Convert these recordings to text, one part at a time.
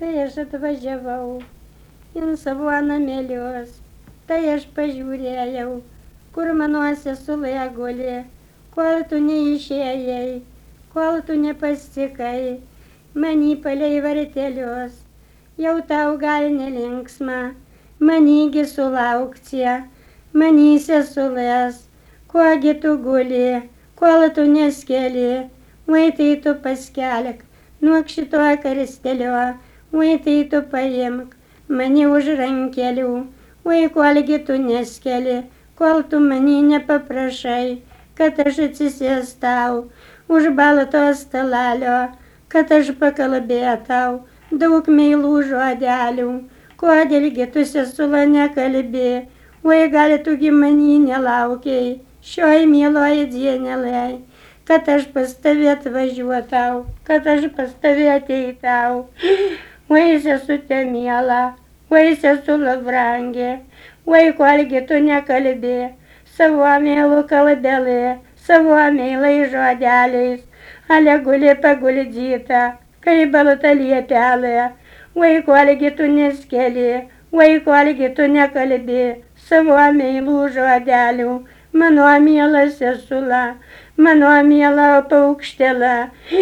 Tai aš atvažiavau į savo namelius, tai aš pažiūrėjau, kur mano sesulė guli, kol tu neišėjai, kol tu nepasikai, mani palei vartelius, jau tau gal nelinksma, manigi sulaukcie, mani sesulės, kuogi tu guli, kol tu neskeli, vai tai tu paskelk, nuok šito karstelio, vai tai tu paimk mani už rankelių, vai kolgi tu neskeli, kol tu mani nepaprašai, kad aš atsisėstau už balto stalalio, kad aš pakalbėtau daug meilų žodelių, kodėlgi tu sesula nekalbi, vai gal tugi mani nelaukiai, šioj mieloj dienelei, kad aš pas tave atvažiuotau, kad aš pas tave ateitau. Vai sesute miela, vai sesula brangi, vai kolgi tu nekalbi, savo meilų kalbelė, savo meilai žodeliais, ale guli paguldyta, kai balta liepelė, vai kolgi tu neskeli, vai kolgi tu nekalbi, savo meilų žodelių, mano miela sesula, mano miela paukštela.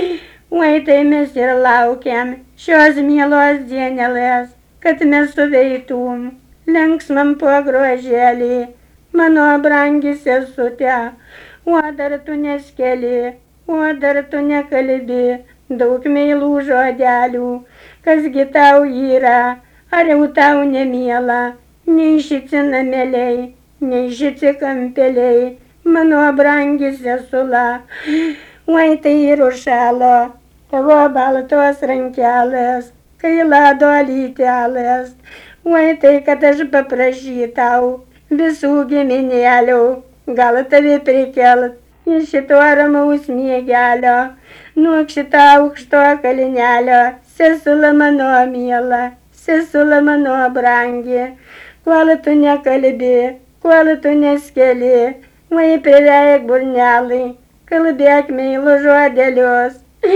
Vai tai mes ir laukiam šios mielos dienelės, kad mes suveitum linksmam pagrožėlį, mano brangi sesute, o dar tu neskeli, o dar tu nekalbi daug meilų žodelių, kasgi tau yra, ar jau tau nemiela, nei šici nameliai, nei šici kampeliai, mano brangi sesula. Vai tai ir užšalo tavo baltos rankelės, kai lado lytelės, vai tai, kad aš paprašytau visų giminėlių, gal tave prikelt iš šito ramaus miegelio, nuo šito aukšto kalnelio, sesula mano miela, sesula mano brangi, kol tu nekalbi, kol tu neskeli, vai prireik burnelai, kalbėk meilų žodelius,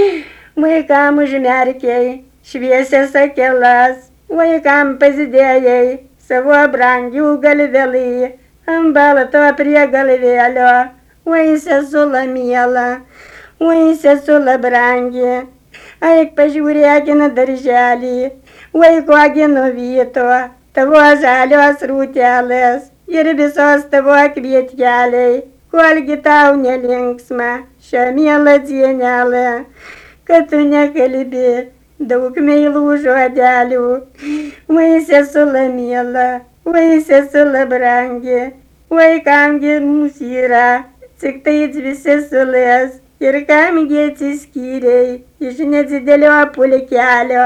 vaikam užmerkiai šviesias akelas, vaikam pasidėjai savo brangių galvelį ant balto prie galvėlio, vai sesula miela, vai sesula brangi, eik pažiūrėkina darželį, vaikogi nuvyto tavo žalios rūtelės ir visos tavo kvietkeliai. Kolgi tau nelinksma šią mielą dienelę, kad tu nekalbi daug meilų žodelių, vai sesula miela, vai sesula brangi, vai kamgi mūsų yra, tik tai dvi sesulės ir kamgi atsiskyrei iš nedidelio pulkelio.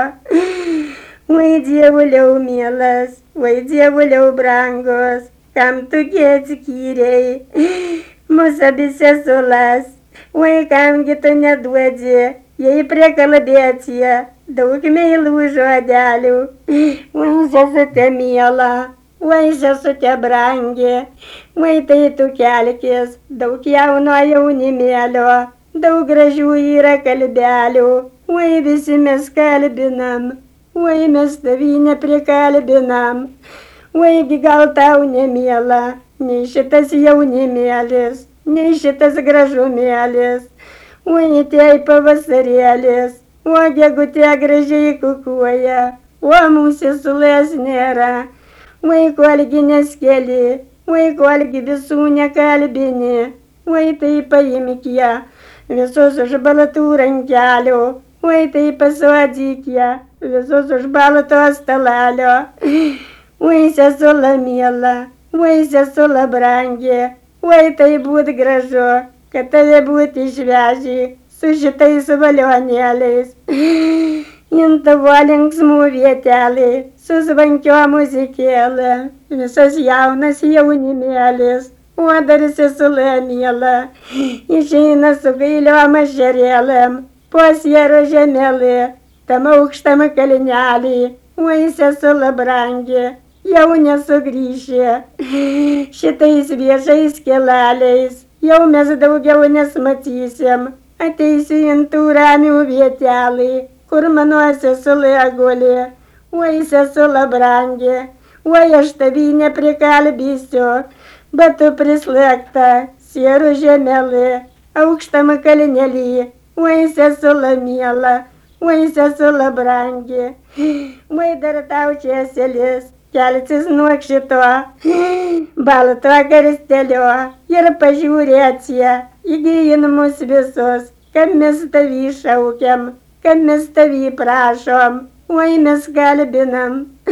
Vai dievuliau mielas, vai dievuliau brangus, kam tugi atskyrei mūsų abi sesulas, vai kamgi tu neduodi, jei prikalbėtie daug meilų žodelių, vai sesute miela, vai sesute brangi, vai tai tu kelkis daug jauno jaunimėlio, daug gražių yra kalbelių, vai visi mes kalbinam, vai mes tavį neprikalbinam, vaigi gal tau nemiela, nei šitas jaunimėlis, nei šitas gražumėlis, vai tai pavasarėlis, o gegutė gražiai kukuoja, o mūsų sulės nėra, vai kolgi neskeli, vai kolgi visų nekalbini, vai tai paimk ją visus už baltų rankelių, vai tai pasodyk ją visus už balto stalalio. Vai sesula miela, vai sesula brangi, vai tai būt gražu, kad tave būt išveži su šitais valionėliais. In tavo linksmų vietelį, su zvankio muzikėlė, visas jaunas jaunimėlis, o dar sesula miela, išeina su gailiom ašerėlėm, po siero žemėlį, tam aukštam kalnelį, vai sesula brangi. Jau nesugrįšė šitais viešais keleliais, jau mes daugiau nesmatysim, ateisiu in tų ramių vietelį, kur mano sesulė guli. Oi, sesula brangi, oi, aš tavį neprikalbysiu, bet tu prislėgta, sierų žemelį, aukštam kalnelį. Oi, sesula miela, oi, sesula brangi, oi, dar tau čia selis. Kelsis nuo šito balto karsteliu ir pažiūrėt čia į gyvenimus visus, kad mes tavį šaukiam, kad mes tavį prašom, oi mes kalbinam,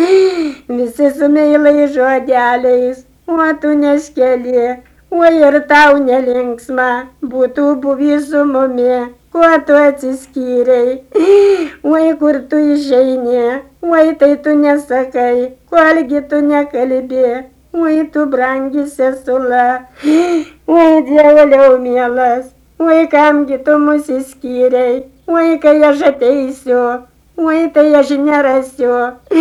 visi su meilai žodeliais, o tu neškeli, oi ir tau nelinksma, būtų buvęs su mumi, kuo tu atsiskyrei, oi kur tu išeini, oi tai tu nesakai, kuolgi tu nekalbi, oi tu brangi sesula, oi dievuliau mielas, oi kamgi tu mus įskyrei, oi kai aš ateisiu, oi tai aš nerasiu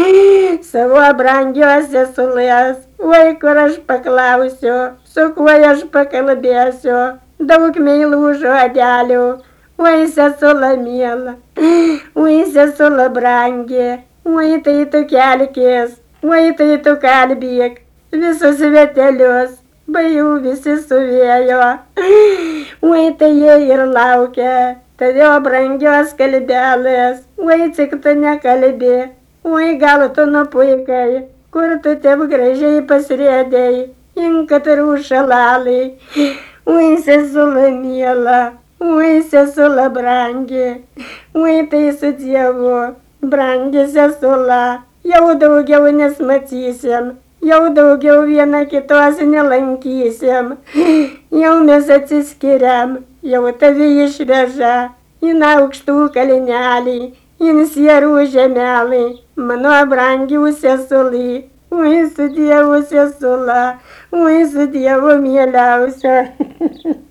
savo brangios sesulės, oi kur aš paklausiu, su kuo aš pakalbėsiu, daug meilų žodelių. Oi, sesula miela, oi, sesula brangi, oi, tai tu kelkis, oi, tai tu kalbėk, visus vietelius, bajų visi suvėjo, oi, tai jie ir laukia, tavio brangios kalbelės, oi, cik tu nekalbi, oi, gal tu nupuikai, kur tu taip gražiai pasrėdėjai, inkat ir užšalalai, oi, sesula miela. Oi, sesula brangi, oi tai su Dievu, brangi sesula, jau daugiau nesmatysim, jau daugiau viena kitos nelankysim, jau mes atsiskiriam, jau tavi išveža į aukštų kalnelį, į sierų žemelį, mano brangių sesulį, oi su Dievu sesula, oi su Dievu mieliausia.